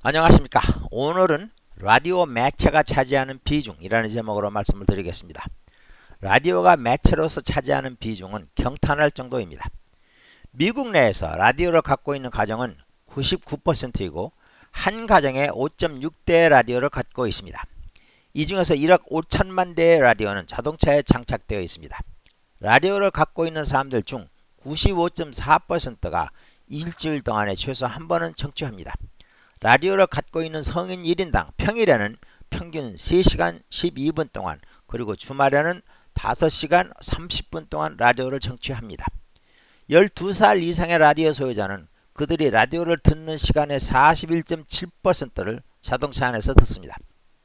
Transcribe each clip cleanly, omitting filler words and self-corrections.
안녕하십니까. 오늘은 라디오 매체가 차지하는 비중이라는 제목으로 말씀을 드리겠습니다. 라디오가 매체로서 차지하는 비중은 경탄할 정도입니다. 미국 내에서 라디오를 갖고 있는 가정은 99%이고 한 가정에 5.6대의 라디오를 갖고 있습니다. 이 중에서 1억 5천만 대의 라디오는 자동차에 장착되어 있습니다. 라디오를 갖고 있는 사람들 중 95.4%가 일주일 동안에 최소 한 번은 청취합니다. 라디오를 갖고 있는 성인 1인당 평일에는 평균 3시간 12분 동안, 그리고 주말에는 5시간 30분 동안 라디오를 청취합니다. 12살 이상의 라디오 소유자는 그들이 라디오를 듣는 시간의 41.7%를 자동차 안에서 듣습니다.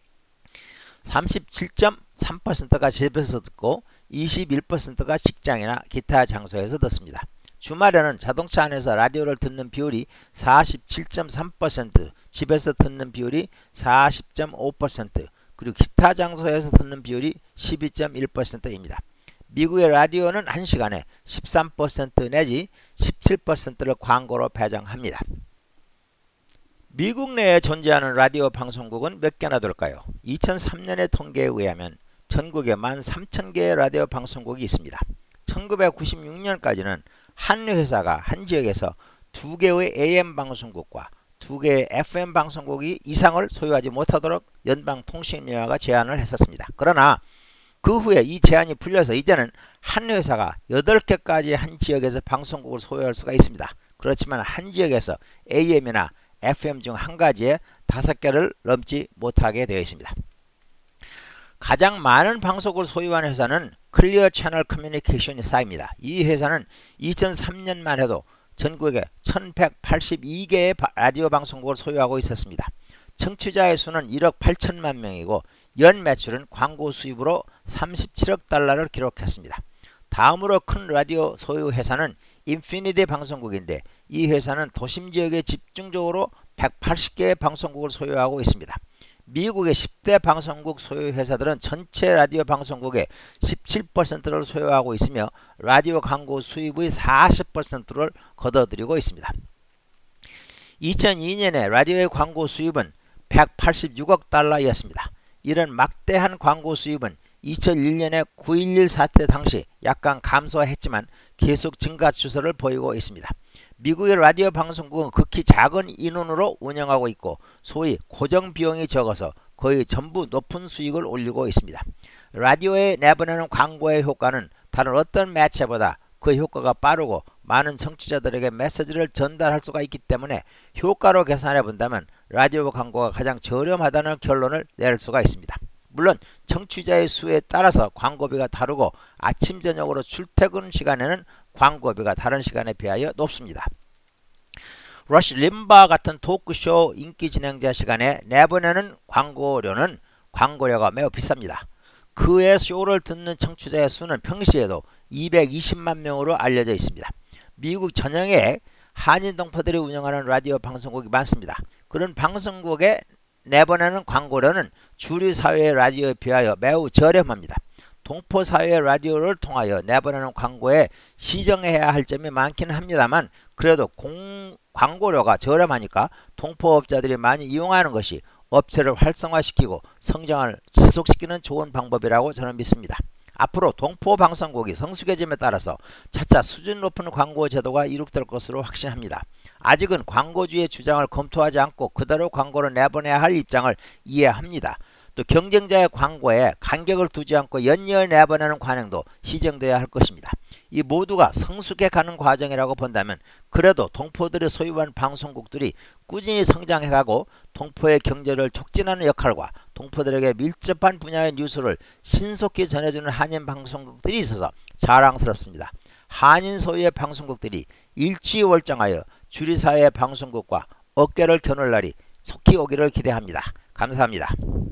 37.3%가 집에서 듣고 21%가 직장이나 기타 장소에서 듣습니다. 주말에는 자동차 안에서 라디오를 듣는 비율이 47.3%, 집에서 듣는 비율이 40.5%, 그리고 기타 장소에서 듣는 비율이 12.1%입니다. 미국의 라디오는 1시간에 13% 내지 17%를 광고로 배정합니다. 미국 내에 존재하는 라디오 방송국은 몇 개나 될까요? 2003년의 통계에 의하면 전국에 13,000개의 라디오 방송국이 있습니다. 1996년까지는 한 회사가 한 지역에서 2개의 AM 방송국과 2개의 FM 방송국이 이상을 소유하지 못하도록 연방통신위원회가 제한을 했었습니다. 그러나 그 후에 이 제한이 풀려서 이제는 한 회사가 8개까지 한 지역에서 방송국을 소유할 수가 있습니다. 그렇지만 한 지역에서 AM이나 FM 중 한 가지에 5개를 넘지 못하게 되어 있습니다. 가장 많은 방송국을 소유한 회사는 클리어 채널 커뮤니케이션이 사입니다. 이 회사는 2003년만 해도 전국에 1182개의 라디오 방송국을 소유하고 있었습니다. 청취자의 수는 1억 8천만 명이고 연 매출은 광고 수입으로 37억 달러를 기록했습니다. 다음으로 큰 라디오 소유 회사는 인피니티 방송국인데 이 회사는 도심 지역에 집중적으로 180개의 방송국을 소유하고 있습니다. 미국의 10대 방송국 소유 회사들은 전체 라디오 방송국의 17%를 소유하고 있으며 라디오 광고 수입의 40%를 거둬들이고 있습니다. 2002년에 라디오의 광고 수입은 186억 달러였습니다. 이런 막대한 광고 수입은 2001년에 9.11 사태 당시 약간 감소했지만 계속 증가 추세를 보이고 있습니다. 미국의 라디오 방송국은 극히 작은 인원으로 운영하고 있고 소위 고정 비용이 적어서 거의 전부 높은 수익을 올리고 있습니다. 라디오에 내보내는 광고의 효과는 다른 어떤 매체보다 그 효과가 빠르고 많은 청취자들에게 메시지를 전달할 수가 있기 때문에 효과로 계산해 본다면 라디오 광고가 가장 저렴하다는 결론을 낼 수가 있습니다. 물론 청취자의 수에 따라서 광고비가 다르고 아침 저녁으로 출퇴근 시간에는 광고비가 다른 시간에 비하여 높습니다. 러시 림바 같은 토크쇼 인기 진행자 시간에 내보내는 광고료가 매우 비쌉니다. 그의 쇼를 듣는 청취자의 수는 평시에도 220만 명으로 알려져 있습니다. 미국 전역에 한인 동포들이 운영하는 라디오 방송국이 많습니다. 그런 방송국에 내보내는 광고료는 주류 사회의 라디오에 비하여 매우 저렴합니다. 동포 사회의 라디오를 통하여 내보내는 광고에 시정해야 할 점이 많기는 합니다만 그래도 광고료가 저렴하니까 동포업자들이 많이 이용하는 것이 업체를 활성화시키고 성장을 지속시키는 좋은 방법이라고 저는 믿습니다. 앞으로 동포 방송국이 성숙해짐에 따라서 차차 수준 높은 광고 제도가 이룩될 것으로 확신합니다. 아직은 광고주의 주장을 검토하지 않고 그대로 광고를 내보내야 할 입장을 이해합니다. 또 경쟁자의 광고에 간격을 두지 않고 연이어 내보내는 관행도 시정되어야 할 것입니다. 이 모두가 성숙해가는 과정이라고 본다면 그래도 동포들이 소유한 방송국들이 꾸준히 성장해가고 동포의 경제를 촉진하는 역할과 동포들에게 밀접한 분야의 뉴스를 신속히 전해주는 한인 방송국들이 있어서 자랑스럽습니다. 한인 소유의 방송국들이 일취월장하여 주류사회의 방송국과 어깨를 겨눌 날이 속히 오기를 기대합니다. 감사합니다.